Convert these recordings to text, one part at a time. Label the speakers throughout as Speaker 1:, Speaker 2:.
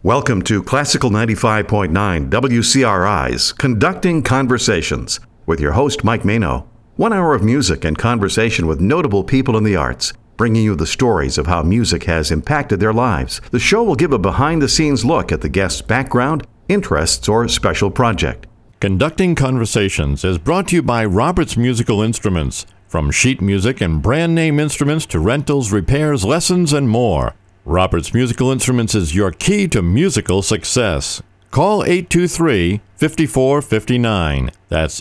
Speaker 1: Welcome to Classical 95.9 WCRI's Conducting Conversations with your host, Mike Mano. 1 hour of music and conversation with notable people in the arts, bringing you the stories of how music has impacted their lives. The show will give a behind-the-scenes look at the guest's background, interests, or special project.
Speaker 2: Conducting Conversations is brought to you by Roberts Musical Instruments. From sheet music and brand name instruments to rentals, repairs, lessons, and more. Roberts Musical Instruments is your key to musical success. Call 823-5459. That's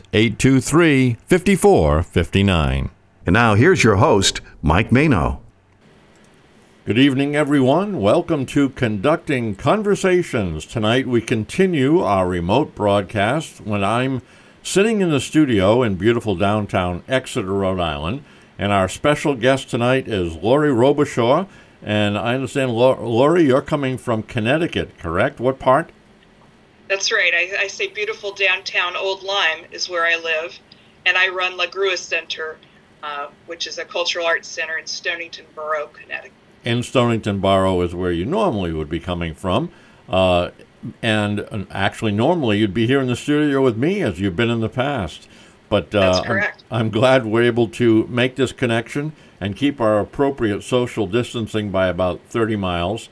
Speaker 2: 823-5459.
Speaker 1: And now here's your host, Mike Mano.
Speaker 2: Good evening, everyone. Welcome to Conducting Conversations. Tonight we continue our remote broadcast when I'm sitting in the studio in beautiful downtown Exeter, Rhode Island. And our special guest tonight is Lori Robichaud. And I understand, Lori, you're coming from Connecticut, correct? What part?
Speaker 3: That's right. I say beautiful downtown Old Lyme is where I live, and I run La Grua Center, which is a cultural arts center in Stonington Borough, Connecticut.
Speaker 2: In Stonington Borough is where you normally would be coming from. And actually, normally you'd be here in the studio with me, as you've been in the past. But
Speaker 3: That's correct.
Speaker 2: I'm glad we're able to make this connection and keep our appropriate social distancing by about 30 miles,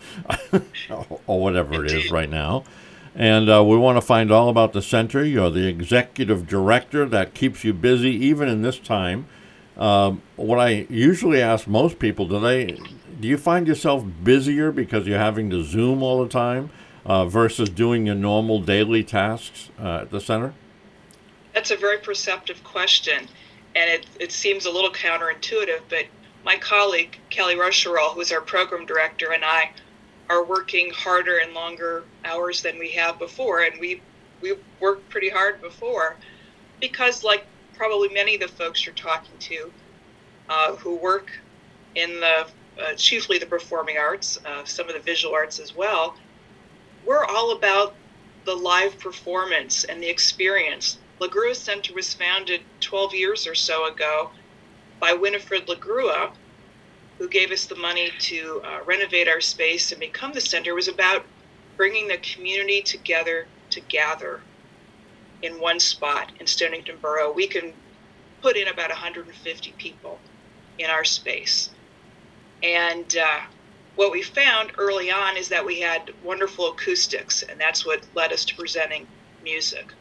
Speaker 2: or whatever it is right now. And we want to find all about the center. You're the executive director. That keeps you busy even in this time. What I usually ask most people, do you find yourself busier because you're having to Zoom all the time versus doing your normal daily tasks at the center?
Speaker 3: That's a very perceptive question, and it seems a little counterintuitive, but my colleague, Kelly Rusherall, who is our program director, and I are working harder and longer hours than we have before, and we worked pretty hard before because, like probably many of the folks you're talking to who work in the chiefly the performing arts, some of the visual arts as well, we're all about the live performance and the experience. La Grua Center was founded 12 years or so ago by Winifred La Grua, who gave us the money to renovate our space and become the center. It was about bringing the community together to gather in one spot in Stonington Borough. We can put in about 150 people in our space. And what we found early on is that we had wonderful acoustics, and that's what led us to presenting music.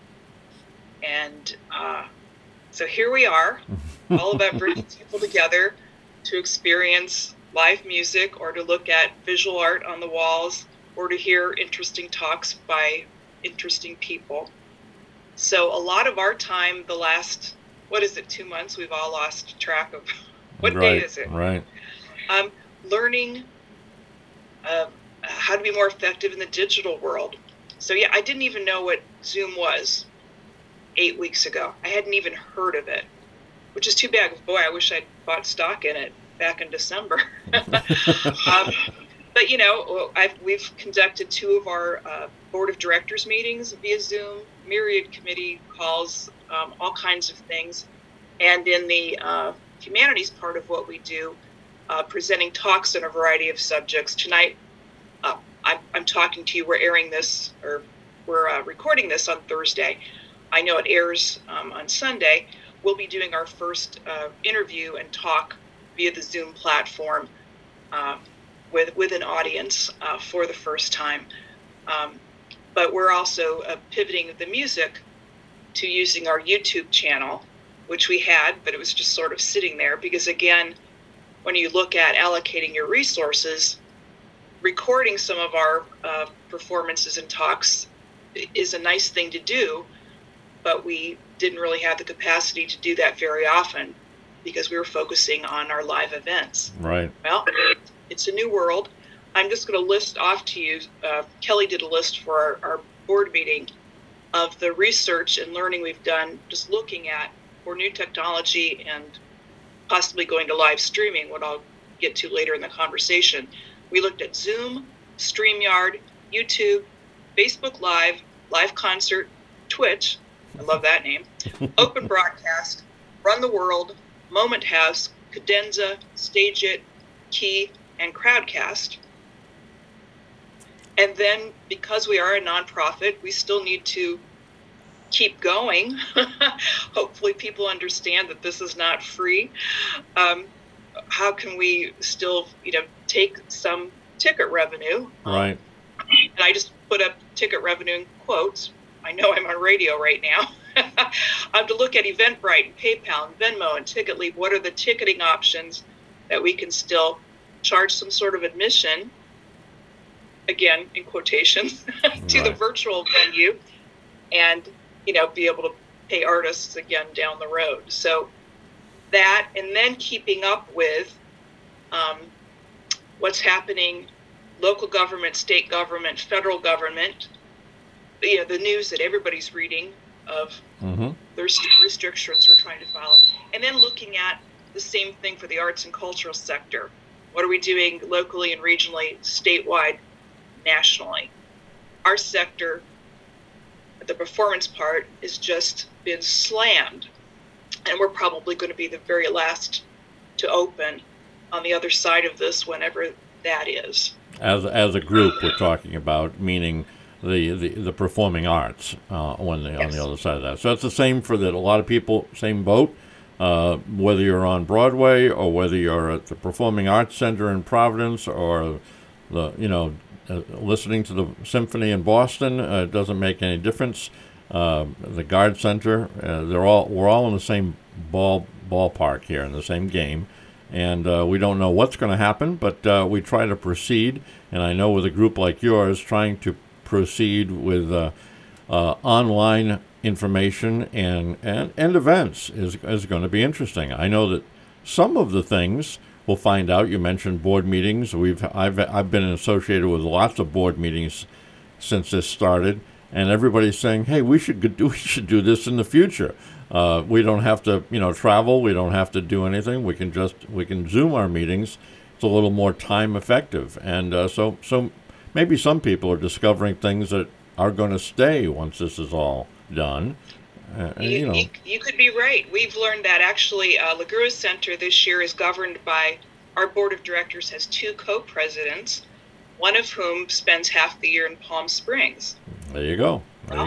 Speaker 3: And so here we are, all about bringing people together to experience live music or to look at visual art on the walls or to hear interesting talks by interesting people. So a lot of our time, the last, 2 months, we've all lost track of what day is it?
Speaker 2: Right.
Speaker 3: Learning how to be more effective in the digital world. So yeah, I didn't even know what Zoom was 8 weeks ago. I hadn't even heard of it, which is too bad. Boy, I wish I'd bought stock in it back in December. But we've conducted 2 of our board of directors meetings via Zoom, myriad committee calls, all kinds of things. And in the humanities part of what we do, presenting talks on a variety of subjects. Tonight, I'm talking to you. We're airing this, or we're recording this on Thursday. I know it airs on Sunday. We'll be doing our first interview and talk via the Zoom platform with an audience for the first time. But we're also pivoting the music to using our YouTube channel, which we had, but it was just sort of sitting there because, again, when you look at allocating your resources, recording some of our performances and talks is a nice thing to do, but we didn't really have the capacity to do that very often because we were focusing on our live events.
Speaker 2: Right.
Speaker 3: Well, it's a new world. I'm just going to list off to you, Kelly did a list for our board meeting of the research and learning we've done just looking at for new technology and possibly going to live streaming, what I'll get to later in the conversation. We looked at Zoom, StreamYard, YouTube, Facebook Live, Live Concert, Twitch, I love that name, Open Broadcast, Run the World, Moment House, Cadenza, Stage It, Key, and Crowdcast. And then because we are a nonprofit, we still need to keep going. Hopefully people understand that this is not free. How can we still, take some ticket revenue?
Speaker 2: Right.
Speaker 3: And I just put up ticket revenue in quotes. I know I'm on radio right now. To look at Eventbrite and PayPal and Venmo and TicketLeap. What are the ticketing options that we can still charge some sort of admission, again, in quotations, to the virtual venue, and, be able to pay artists again down the road. So that, and then keeping up with what's happening, local government, state government, federal government, the news that everybody's reading of their restrictions we're trying to follow. And then looking at the same thing for the arts and cultural sector. What are we doing locally and regionally, statewide, nationally? Our sector, the performance part, has just been slammed. And we're probably going to be the very last to open on the other side of this, whenever that is.
Speaker 2: As a group, we're talking about, meaning the performing arts on the other side of that. So it's the same for a lot of people, same boat, whether you're on Broadway or whether you're at the Performing Arts Center in Providence or listening to the symphony in Boston. It doesn't make any difference. The Guard Center, we're all in the same ballpark here, in the same game. And we don't know what's going to happen, but we try to proceed. And I know with a group like yours, trying to proceed with online information and events is going to be interesting. I know that some of the things we'll find out. You mentioned board meetings. I've been associated with lots of board meetings since this started, and everybody's saying, "Hey, we should do this in the future. We don't have to, travel. We don't have to do anything. We can Zoom our meetings. It's a little more time effective." And so maybe some people are discovering things that are going to stay once this is all done.
Speaker 3: You could be right. We've learned that actually LaGrua Center this year is governed by, our board of directors has 2 co-presidents, one of whom spends half the year in Palm Springs.
Speaker 2: There you go.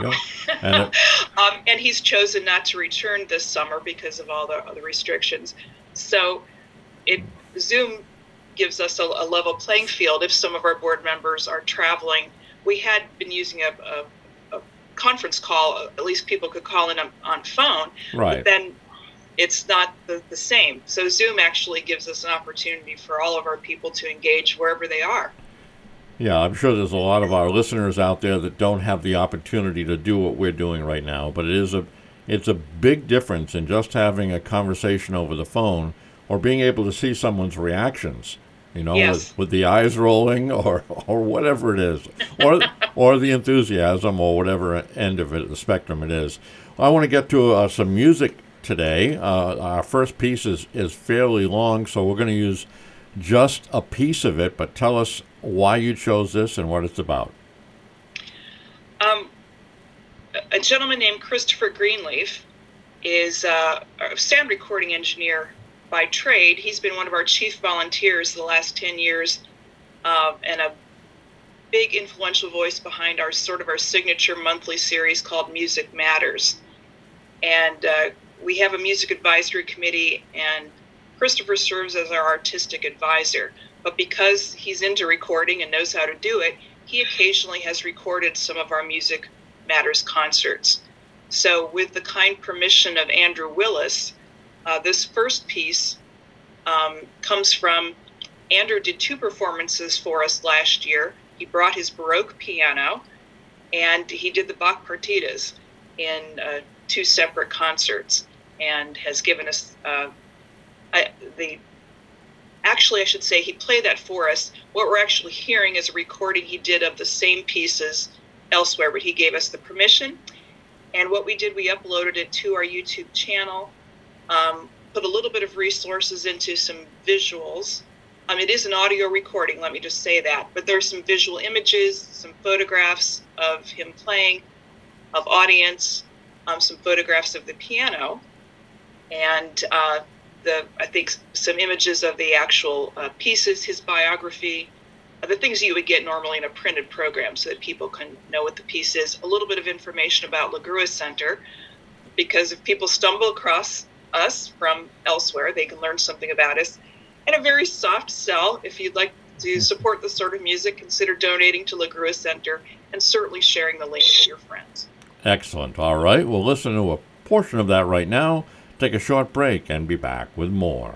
Speaker 3: And he's chosen not to return this summer because of all the restrictions. So Zoom gives us a level playing field if some of our board members are traveling. We had been using a conference call, at least people could call in on phone,
Speaker 2: right.
Speaker 3: But then it's not the same. So Zoom actually gives us an opportunity for all of our people to engage wherever they are.
Speaker 2: Yeah, I'm sure there's a lot of our listeners out there that don't have the opportunity to do what we're doing right now, but it's a big difference in just having a conversation over the phone or being able to see someone's reactions.
Speaker 3: Yes.
Speaker 2: with the eyes rolling or whatever it is, or the enthusiasm or whatever end of it, the spectrum it is. I want to get to some music today. Our first piece is fairly long, so we're going to use just a piece of it, but tell us why you chose this and what it's about.
Speaker 3: A gentleman named Christopher Greenleaf is a sound recording engineer by trade. He's been one of our chief volunteers the last 10 years, and a big influential voice behind our signature monthly series called Music Matters. And we have a music advisory committee, and Christopher serves as our artistic advisor. But because he's into recording and knows how to do it, he occasionally has recorded some of our Music Matters concerts. So with the kind permission of Andrew Willis, this first piece comes from, Andrew did 2 performances for us last year. He brought his Baroque piano, and he did the Bach partitas in 2 separate concerts, and has given us actually, I should say, he played that for us. What we're actually hearing is a recording he did of the same pieces elsewhere, but he gave us the permission. And what we did, we uploaded it to our YouTube channel, put a little bit of resources into some visuals. It is an audio recording, let me just say that, but there's some visual images, some photographs of him playing, of audience, some photographs of the piano, and I think some images of the actual pieces, his biography, the things you would get normally in a printed program so that people can know what the piece is. A little bit of information about La Grua Center, because if people stumble across us from elsewhere, they can learn something about us. And a very soft sell. If you'd like to support this sort of music, consider donating to La Grua Center and certainly sharing the link with your friends.
Speaker 2: Excellent. All right, we'll listen to a portion of that right now, take a short break, and be back with more.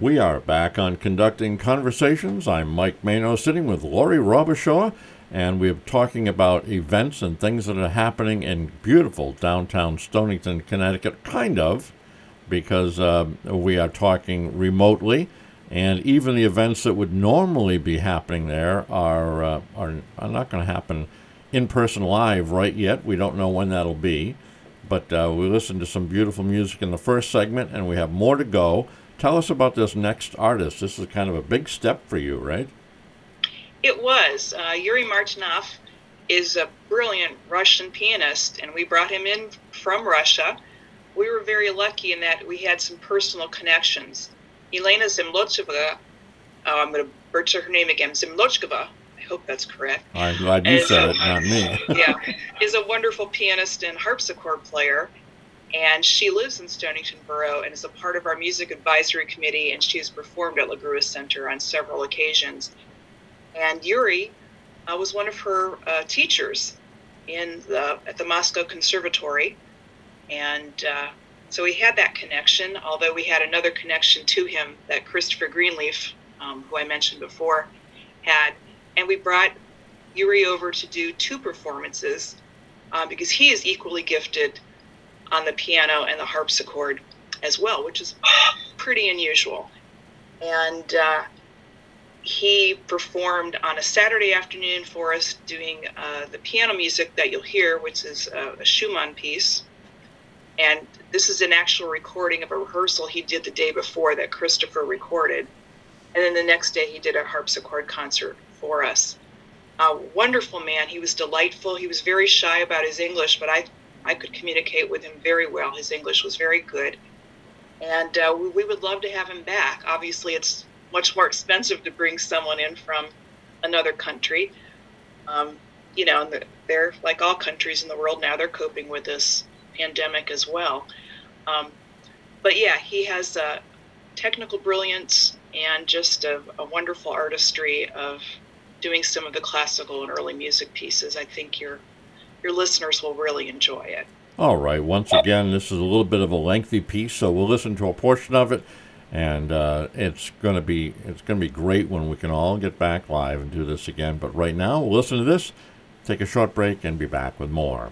Speaker 2: We are back on Conducting Conversations. I'm Mike Mano, sitting with Lori Robichaud, and we're talking about events and things that are happening in beautiful downtown Stonington, Connecticut, kind of, because we are talking remotely, and even the events that would normally be happening there are not going to happen in person live right yet. We don't know when that'll be, but we listened to some beautiful music in the first segment, and we have more to go. Tell us about this next artist. This is kind of a big step for you, right?
Speaker 3: It was. Yuri Martynov is a brilliant Russian pianist, and we brought him in from Russia. We were very lucky in that we had some personal connections. Elena Zimlocheva, I'm going to butcher her name again, Zimlocheva, I hope that's correct.
Speaker 2: I'm glad you said it, not me.
Speaker 3: Yeah, is a wonderful pianist and harpsichord player. And she lives in Stonington Borough and is a part of our music advisory committee, and she has performed at La Grua Center on several occasions. And Yuri was one of her teachers at the Moscow Conservatory. And so we had that connection, although we had another connection to him that Christopher Greenleaf, who I mentioned before, had. And we brought Yuri over to do 2 performances because he is equally gifted on the piano and the harpsichord as well, which is pretty unusual. And he performed on a Saturday afternoon for us doing the piano music that you'll hear, which is a Schumann piece. And this is an actual recording of a rehearsal he did the day before that Christopher recorded. And then the next day he did a harpsichord concert for us. A wonderful man. He was delightful. He was very shy about his English, but I could communicate with him very well. His English was very good. And we would love to have him back. Obviously, it's much more expensive to bring someone in from another country. They're like all countries in the world now, they're coping with this pandemic as well. But yeah, he has technical brilliance and just a wonderful artistry of doing some of the classical and early music pieces. I think your listeners will really enjoy it.
Speaker 2: All right. Once again, this is a little bit of a lengthy piece, so we'll listen to a portion of it, and it's going to be great when we can all get back live and do this again. But right now, we'll listen to this, take a short break, and be back with more.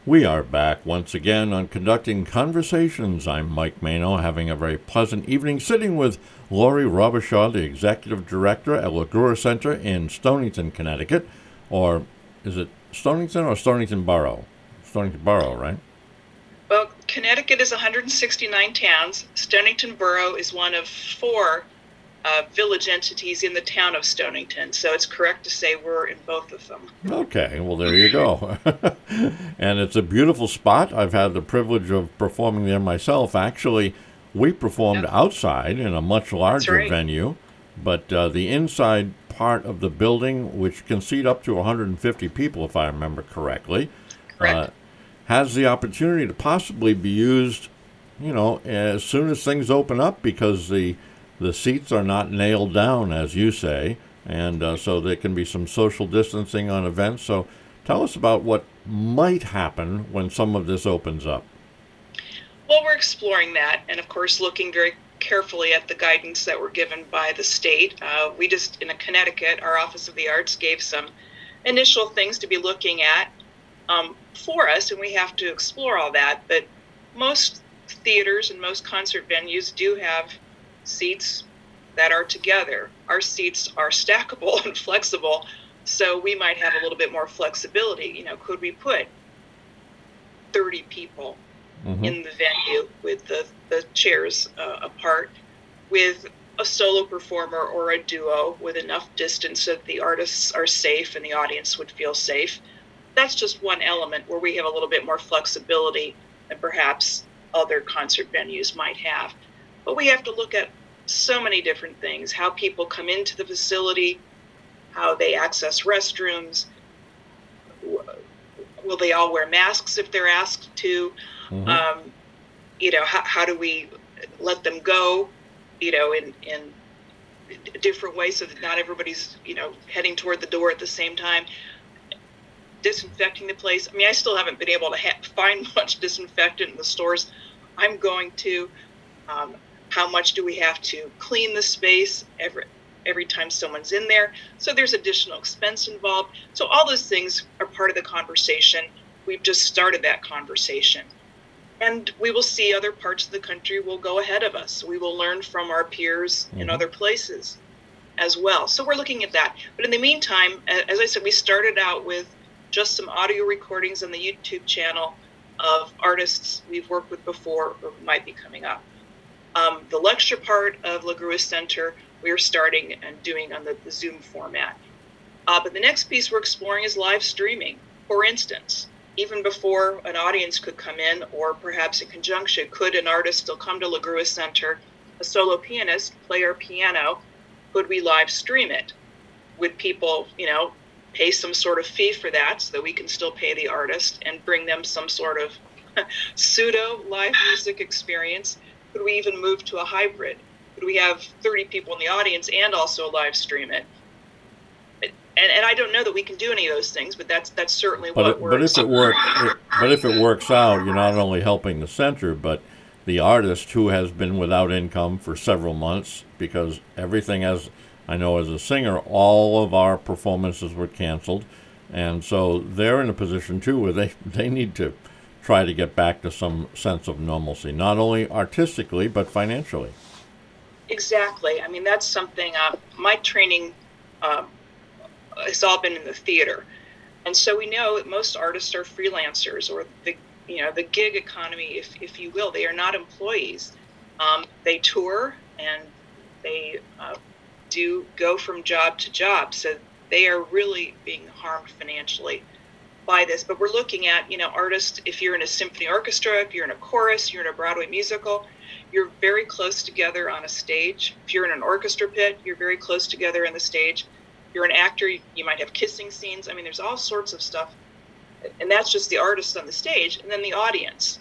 Speaker 2: We are back once again on Conducting Conversations. I'm Mike Mano, having a very pleasant evening sitting with Lori Robichaud, the Executive Director at LaGrua Center in Stonington, Connecticut. Or is it Stonington or Stonington Borough? Stonington Borough, right?
Speaker 3: Well, Connecticut is 169 towns. Stonington Borough is one of 4 village entities in the town of Stonington, so it's correct to say we're in both of them.
Speaker 2: Okay, well, there you go. And it's a beautiful spot. I've had the privilege of performing there myself. Actually, we performed outside in a much larger venue, but the inside part of the building, which can seat up to 150 people, if I remember correctly, has the opportunity to possibly be used, as soon as things open up, because the seats are not nailed down, as you say, and so there can be some social distancing on events. So tell us about what might happen when some of this opens up.
Speaker 3: Well, we're exploring that, and of course looking very carefully at the guidance that were given by the state. We just, in Connecticut, our Office of the Arts gave some initial things to be looking at for us, and we have to explore all that. But most theaters and most concert venues do have seats that are together. Our seats are stackable and flexible, so we might have a little bit more flexibility. Could we put 30 people in the venue with the chairs apart, with a solo performer or a duo with enough distance so that the artists are safe and the audience would feel safe? That's just one element where we have a little bit more flexibility than perhaps other concert venues might have. But we have to look at so many different things: how people come into the facility, how they access restrooms, will they all wear masks if they're asked to, how do we let them go, in different ways so that not everybody's, heading toward the door at the same time. Disinfecting the place. I still haven't been able to find much disinfectant in the stores I'm going to. How much do we have to clean the space every time someone's in there? So there's additional expense involved. So all those things are part of the conversation. We've just started that conversation. And we will see other parts of the country will go ahead of us. We will learn from our peers in other places as well. So we're looking at that. But in the meantime, as I said, we started out with just some audio recordings on the YouTube channel of artists we've worked with before or who might be coming up. The lecture part of LaGrua Center, we're starting and doing on the Zoom format. But the next piece we're exploring is live streaming. For instance, even before an audience could come in, or perhaps in conjunction, could an artist still come to LaGrua Center, a solo pianist, play our piano? Could we live stream it? Would people, pay some sort of fee for that so that we can still pay the artist and bring them some sort of pseudo live music experience? Could we even move to a hybrid? Could we have 30 people in the audience and also live stream it? And I don't know that we can do any of those things, but that's certainly what we're.
Speaker 2: But if it works out, you're not only helping the center, but the artist who has been without income for several months, because everything, as I know as a singer, all of our performances were canceled, and so they're in a position too where they need to try to get back to some sense of normalcy, not only artistically but financially.
Speaker 3: Exactly. That's something. My training has all been in the theater, and so we know that most artists are freelancers, or the gig economy, if you will. They are not employees. They tour and they do go from job to job, so they are really being harmed financially by this. But we're looking at, artists, if you're in a symphony orchestra, if you're in a chorus, you're in a Broadway musical, you're very close together on a stage. If you're in an orchestra pit, you're very close together on the stage. If you're an actor, you might have kissing scenes. There's all sorts of stuff. And that's just the artist on the stage. And then the audience.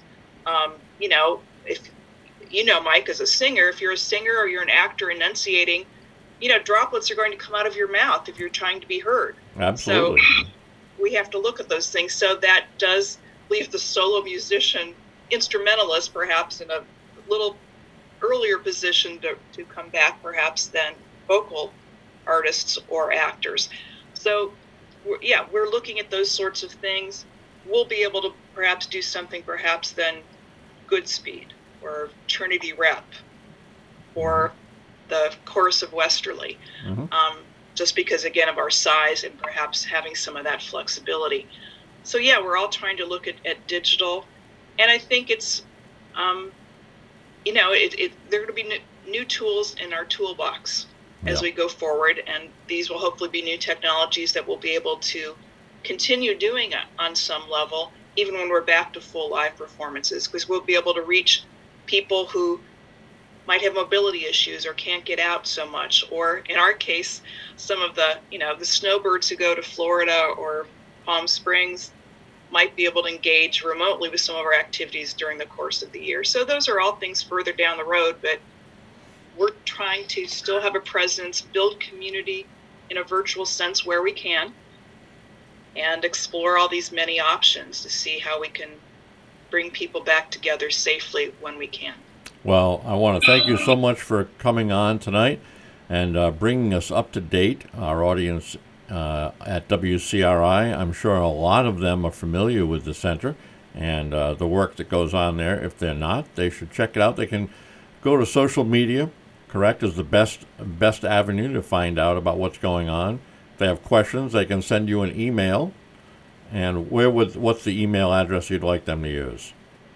Speaker 3: If Mike, as a singer, if you're a singer or you're an actor enunciating, droplets are going to come out of your mouth if you're trying to be heard.
Speaker 2: Absolutely.
Speaker 3: So we have to look at those things. So that does leave the solo musician, instrumentalist, perhaps in a little earlier position to come back, perhaps, than vocal artists or actors. So, we're looking at those sorts of things. we'll be able to perhaps do something perhaps than Goodspeed or Trinity Rep or the Chorus of Westerly, just because, again, of our size and perhaps having some of that flexibility. So, yeah, we're all trying to look at digital. And I think it's, there are going to be new tools in our toolbox as we go forward. And these will hopefully be new technologies that we'll be able to continue doing it on some level, even when we're back to full live performances, because we'll be able to reach people who might have mobility issues or can't get out so much, or in our case, some of the snowbirds who go to Florida or Palm Springs might be able to engage remotely with some of our activities during the course of the year. So those are all things further down the road, but we're trying to still have a presence, build community in a virtual sense where we can, and explore all these many options to see how we can bring people back together safely when we can.
Speaker 2: Well, I want to thank you so much for coming on tonight and bringing us up to date, our audience at WCRI. I'm sure a lot of them are familiar with the center and the work that goes on there. If they're not, they should check it out. They can go to social media, correct, is the best avenue to find out about what's going on. If they have questions, they can send you an email. And what's the email address you'd like them to use?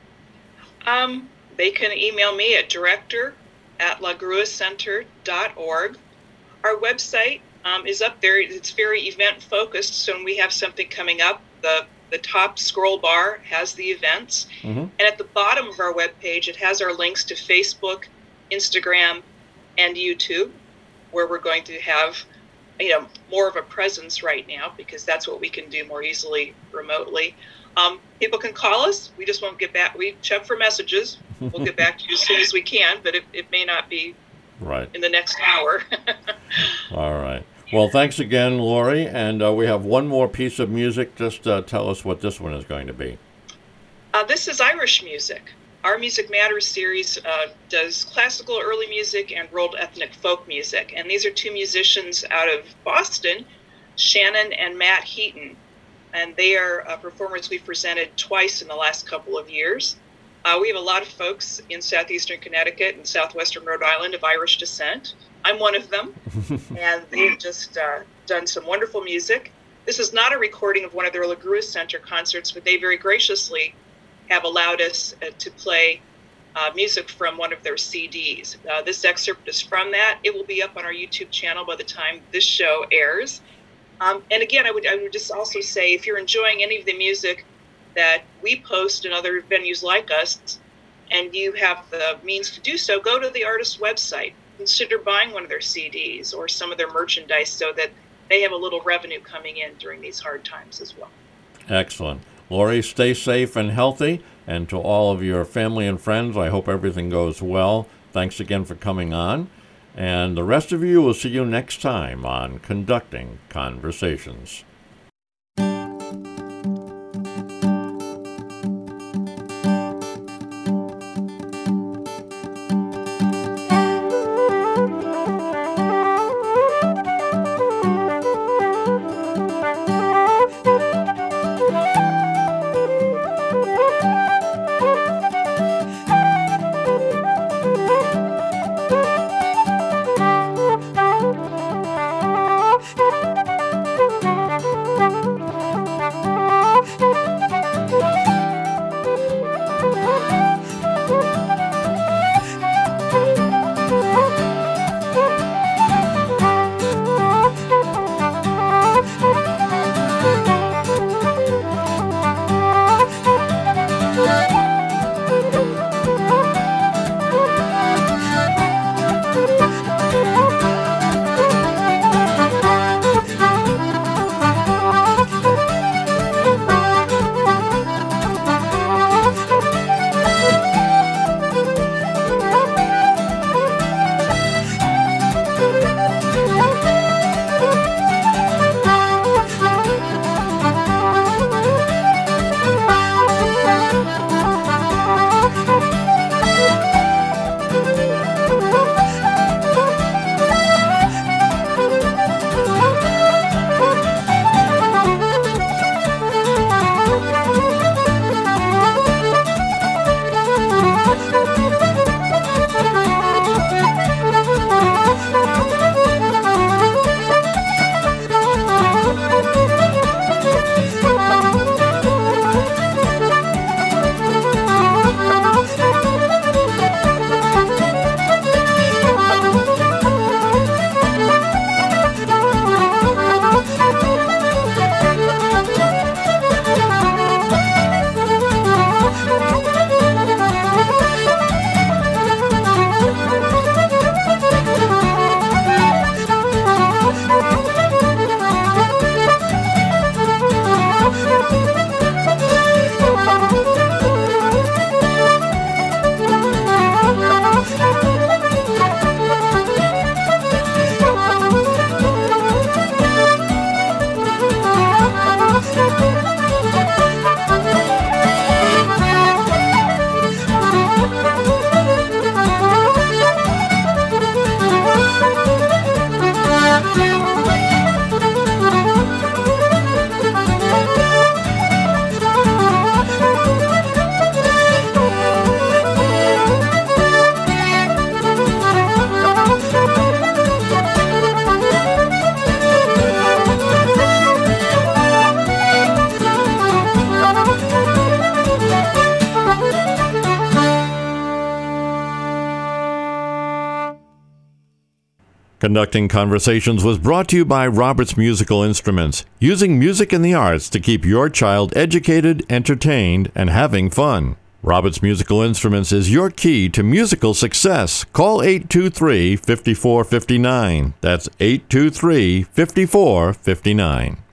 Speaker 3: They can email me at director@lagruacenter.org. Our website is up there. It's very event focused. So when we have something coming up, the top scroll bar has the events. And at the bottom of our webpage, it has our links to Facebook, Instagram, and YouTube, where we're going to have more of a presence right now, because that's what we can do more easily remotely. People can call us. We just won't get back. We check for messages. We'll get back to you as soon as we can, but it may not be
Speaker 2: right
Speaker 3: in the next hour.
Speaker 2: All right. Well, thanks again, Lori. And we have one more piece of music. Just tell us what this one is going to be.
Speaker 3: This is Irish music. Our Music Matters series does classical early music and world ethnic folk music. And these are two musicians out of Boston, Shannon and Matt Heaton. And they are performers we've presented twice in the last couple of years. We have a lot of folks in southeastern Connecticut and southwestern Rhode Island of Irish descent. I'm one of them. And they've just done some wonderful music. This is not a recording of one of their La Grua Center concerts, but they very graciously have allowed us to play music from one of their CDs. This excerpt is from that. It will be up on our YouTube channel by the time this show airs. And again, I would just also say, if you're enjoying any of the music that we post in other venues like us, and you have the means to do so, go to the artist's website. Consider buying one of their CDs or some of their merchandise so that they have a little revenue coming in during these hard times as well.
Speaker 2: Excellent. Lori, stay safe and healthy. And to all of your family and friends, I hope everything goes well. Thanks again for coming on. And the rest of you will see you next time on Conducting Conversations. Conducting Conversations was brought to you by Roberts Musical Instruments, using music and the arts to keep your child educated, entertained, and having fun. Roberts Musical Instruments is your key to musical success. Call 823-5459. That's 823-5459.